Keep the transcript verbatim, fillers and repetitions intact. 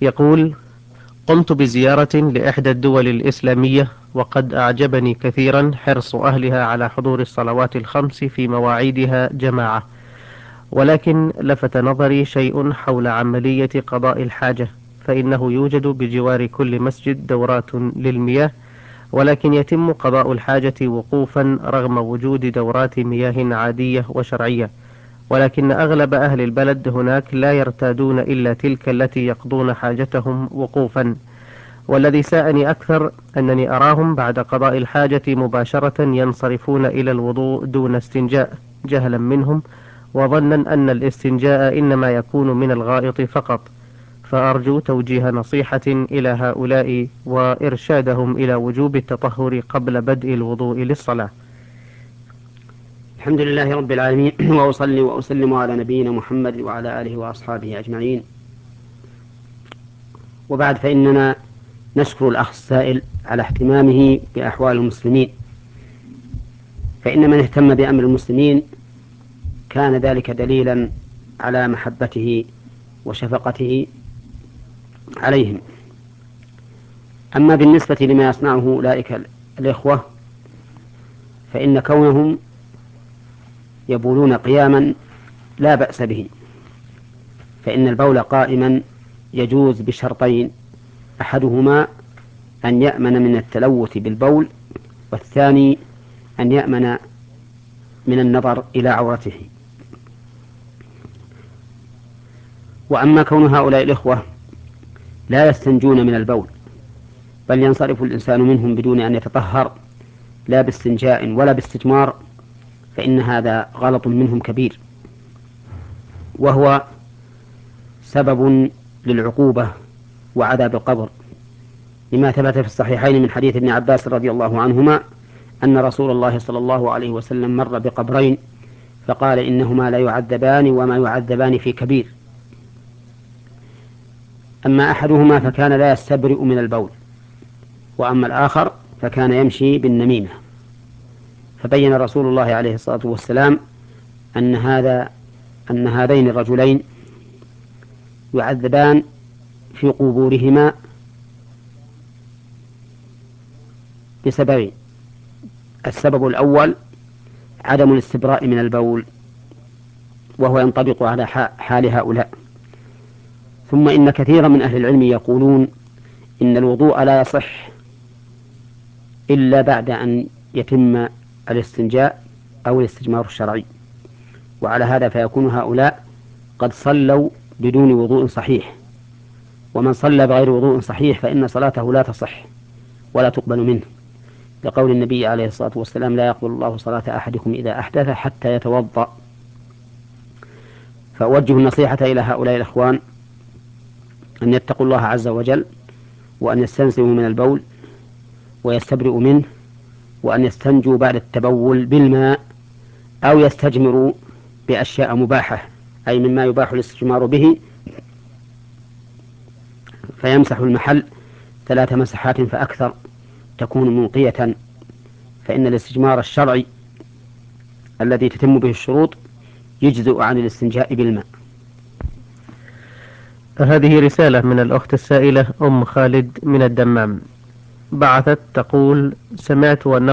يقول: قمت بزيارة لإحدى الدول الإسلامية، وقد أعجبني كثيرا حرص أهلها على حضور الصلوات الخمس في مواعيدها جماعة، ولكن لفت نظري شيء حول عملية قضاء الحاجة، فإنه يوجد بجوار كل مسجد دورات للمياه، ولكن يتم قضاء الحاجة وقوفا رغم وجود دورات مياه عادية وشرعية، ولكن أغلب أهل البلد هناك لا يرتادون إلا تلك التي يقضون حاجتهم وقوفا. والذي ساءني أكثر أنني أراهم بعد قضاء الحاجة مباشرة ينصرفون إلى الوضوء دون استنجاء، جهلا منهم وظنا أن الاستنجاء إنما يكون من الغائط فقط. فأرجو توجيه نصيحة إلى هؤلاء وإرشادهم إلى وجوب التطهر قبل بدء الوضوء للصلاة. الحمد لله رب العالمين، وأصلي وأسلم على نبينا محمد وعلى آله وأصحابه أجمعين. وبعد، فإننا نشكر الأخ السائل على اهتمامه بأحوال المسلمين، فإن من اهتم بأمر المسلمين كان ذلك دليلا على محبته وشفقته عليهم. أما بالنسبة لما يصنعه أولئك الإخوة، فإن كونهم يبولون قياما لا بأس به، فإن البول قائما يجوز بشرطين: أحدهما أن يأمن من التلوث بالبول، والثاني أن يأمن من النظر إلى عورته. وأما كون هؤلاء الإخوة لا يستنجون من البول، بل ينصرف الإنسان منهم بدون أن يتطهر لا باستنجاء ولا باستجمار، فإن هذا غلط منهم كبير، وهو سبب للعقوبة وعذاب القبر، لما ثبت في الصحيحين من حديث ابن عباس رضي الله عنهما أن رسول الله صلى الله عليه وسلم مر بقبرين فقال: إنهما لا يعذبان وما يعذبان في كبير. أما أحدهما فكان لا يستبرئ من البول، وأما الآخر فكان يمشي بالنميمة. فبين رسول الله عليه الصلاة والسلام أن هذا أن هذين الرجلين يعذبان في قبورهما بسببين: السبب الأول عدم الاستبراء من البول، وهو ينطبق على حال هؤلاء. ثم إن كثيرا من أهل العلم يقولون إن الوضوء لا يصح إلا بعد أن يتم الاستنجاء أو الاستجمار الشرعي، وعلى هذا فيكون هؤلاء قد صلوا بدون وضوء صحيح، ومن صلى بغير وضوء صحيح فإن صلاته لا تصح ولا تقبل منه، لقول النبي عليه الصلاة والسلام: لا يقبل الله صلاة أحدكم إذا أحدث حتى يتوضأ. فأوجه النصيحة إلى هؤلاء الأخوان أن يتقوا الله عز وجل، وأن يستنزهوا من البول ويستبرئوا منه، وأن يستنجوا بعد التبول بالماء، أو يستجمروا بأشياء مباحة، أي مما يباح الاستجمار به، فيمسح المحل ثلاث مسحات فأكثر تكون منقية، فإن الاستجمار الشرعي الذي تتم به الشروط يجزئ عن الاستنجاء بالماء. هذه رسالة من الأخت السائلة أم خالد من الدمام، بعثت تقول: سمعت أنه